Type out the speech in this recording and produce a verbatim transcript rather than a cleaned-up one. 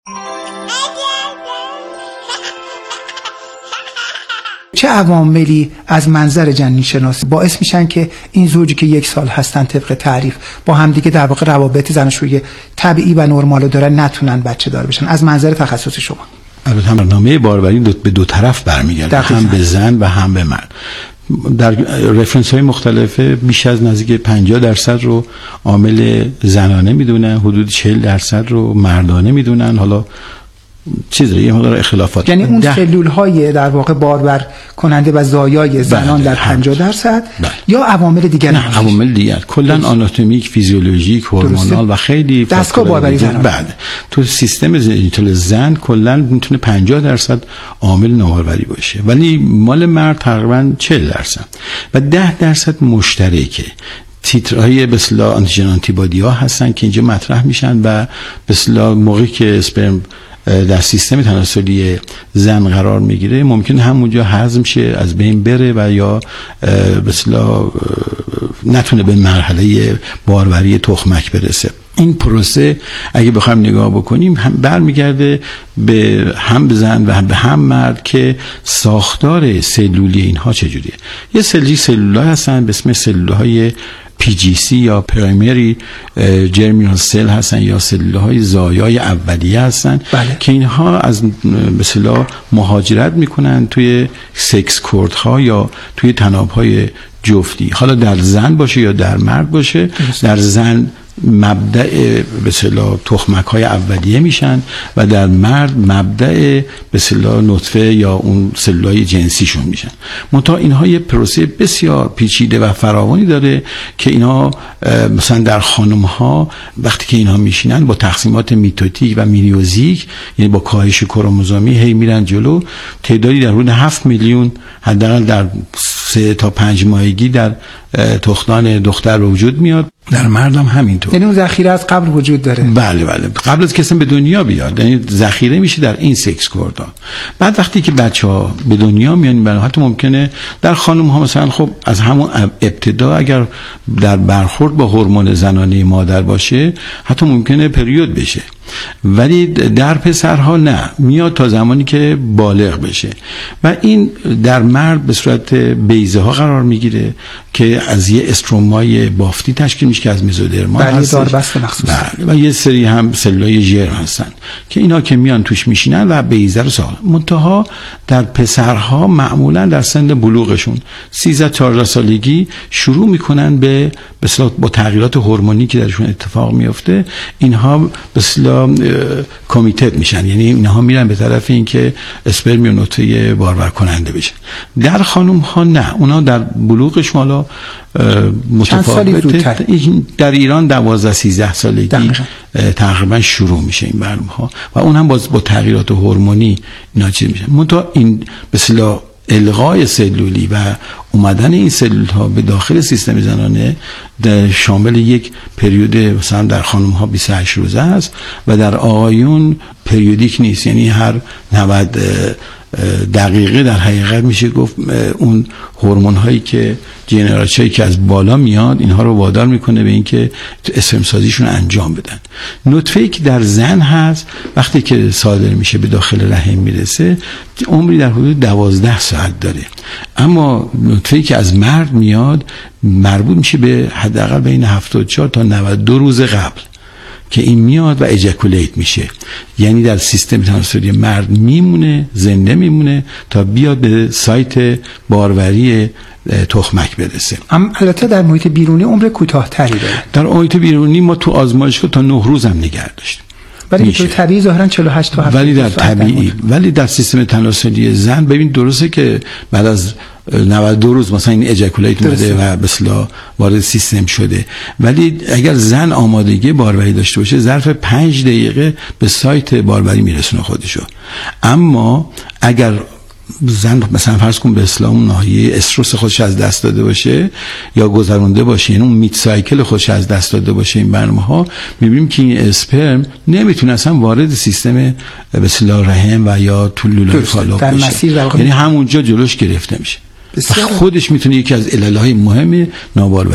چه عواملی از منظر جنین شناسی باعث میشن که این زوجی که یک سال هستن طبق تعریف با همدیگه در واقع روابط زناشویی طبیعی و نرمال دارن نتونن بچه دار بشن از منظر تخصص شما؟ البته برنامه باروری دو به دو طرف برمیگرده، هم به زن و هم به مرد. در رفرنس های مختلفه بیش از نزدیک پنجاه درصد رو عامل زنانه میدونن، حدود چهل درصد رو مردانه میدونن. حالا چیزی یه مقدار اختلافات، یعنی اون سلول های در واقع بارور کننده و زایای زنان در پنجاه درصد یا عوامل دیگر؟ نه، عوامل دیگر کلا آناتومیک، فیزیولوژیک، هورمونال و خیلی دستگاه باروری زنان. بعد تو سیستم ژنیتال زن کلا میتونه پنجاه درصد عامل ناباروری باشه، ولی مال مرد تقریبا چهل درصد و ده درصد مشترکه. تیترهای به اصطلاح آنتیژن آنتیبادی ها هستن که اینجا مطرح میشن و به اصطلاح موقعی که اسپرم در سیستم تناسلی زن قرار میگیره ممکن همونجا هضم شه، از بین بره و یا به اصطلاح نتونه به مرحله باروری تخمک برسه. این پروسه اگه بخوایم نگاه بکنیم هم برمیگرده به هم زن و هم به هم مرد که ساختار سلولی اینها چجوریه. یه سلولی سلول‌ها هستن به اسم سلول‌های پی جی سی یا پرایمری جرمینال سل هستن یا سلول‌های زایای اولیه هستن. بله. که اینها از به اصطلاح مهاجرت میکنن توی سکس کوردها یا توی تناب‌های جفتی، حالا در زن باشه یا در مرد باشه. در زن مبدأ به اصطلاح تخمک‌های اولیه میشن و در مرد مبدأ به اصطلاح نطفه یا اون سلولای جنسیشون میشن. منتها اینها یه پروسه بسیار پیچیده و فراوانی داره که اینا مثلا در خانم‌ها وقتی که اینها میشینن با تقسیمات میتوتیک و میوزیک، یعنی با کاهش کروموزومی هی میرن جلو، تعدادی در حدود هفت میلیون حداقل در سه تا پنج ماهگی در تخمدان دختر به وجود میاد. در مرد هم همینطور. یعنی اون ذخیره از قبل وجود داره؟ بله بله، قبل از کسی به دنیا بیاد، یعنی ذخیره میشه در این سکس کوردها. بعد وقتی که بچه‌ها به دنیا میان، بله حتی ممکنه در خانم ها مثلا خب از همون ابتدا اگر در برخورد با هورمون زنانه مادر باشه حتی ممکنه پریود بشه، ولی در پسرها نه، میاد تا زمانی که بالغ بشه و این در مرد به صورت بیضه ها قرار میگیره که از یه استرومای بافتی تشکیل میشه که از مزودرما هست و یه سری هم سلولای ژر هستن که اینا که میان توش میشینن و بیضه رو ساختن. منتها در پسرها معمولا در سن بلوغشون سیزده چهارده سالگی شروع میکنن به به اصطلاح با تغییرات هورمونی که درشون اتفاق میفته اینها به اصطلاح کمیتد میشن، یعنی اینها میرن به طرف اینکه اسپرم یا نطفه بارور کننده بشن. در خانم ها نه، اونا در بلوغشون حالا متفاوته. در ایران دوازده سیزده سالگی تقریبا شروع میشه این برنامه ها و اون هم باز با تغییرات هورمونی اینا چیز میشن. منتها این به اصطلاح الغای سلولی و اومدن این سلول ها به داخل سیستم زنانه شامل یک پریود مثلا در خانم ها بیست و هشت روزه است و در آقایون پریودیک نیست، یعنی هر نود دقیقه در حقیقت میشه گفت اون هورمون هایی که جنراتورایی که از بالا میاد اینها رو وادار میکنه به اینکه اسپرم سازیشون انجام بدن. نطفه‌ای که در زن هست وقتی که صادر میشه به داخل رحم میرسه عمری در حدود دوازده ساعت داره، اما نطفه‌ای که از مرد میاد مربوط میشه به حداقل بین هفتاد و چهار تا نود و دو روز قبل که این میاد و اجاکولیت میشه، یعنی در سیستم تناسلی مرد میمونه، زنده میمونه تا بیاد به سایت باروری تخمک برسه. اما البته در محیط بیرونی عمر کوتاه‌تری داره. در محیط بیرونی ما تو آزمایشگاه تا نه روز هم نگه داشتیم، ولی تو طبیعی ظاهرا چهل و هشت تا هفتاد ولی در طبیعی ولی در سیستم تناسلی زن ببین درسته که بعد از نود و دو روز مثلا این اجاکولیت اومده و به اصطلاح وارد سیستم شده، ولی اگر زن آمادگی باروری داشته باشه ظرف پنج دقیقه به سایت باروری میرسونه خودشو. اما اگر زن مثلا فرض کن به اسلام ناحیه استروس خودش از دست داده باشه یا گذرونده باشه، یعنی اون میت سایکل خودش از دست داده باشه، این برنامه ها میبینیم که این اسپرم نمیتونه اصلا وارد سیستم به اصطلاح رحم و یا تو لوله فالوپ بشه، یعنی همونجا جلوش گرفته میشه. خودش میتونه یکی از عللهای مهم ناباروری